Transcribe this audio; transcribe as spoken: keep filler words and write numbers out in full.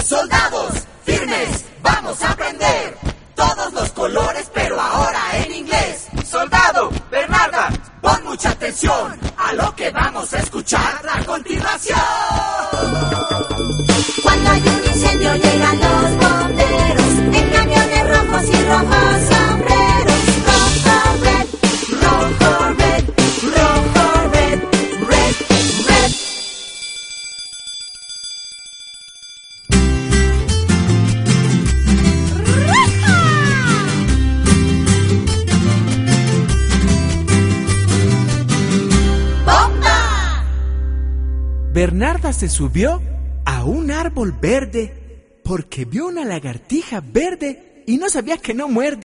Soldados, firmes, vamos a aprender todos los colores, pero ahora en inglés. Soldado, Bernarda, pon mucha atención a lo que vamos a escuchar a continuación. Cuando hay un incendio llegan los bomberos en camiones rojos y rojos sombreros. Rojo, red, rojo, red, rojo, red, red, red. ¡Bomba! Bernarda se subió a un árbol verde porque vio una lagartija verde y no sabía que no muerde.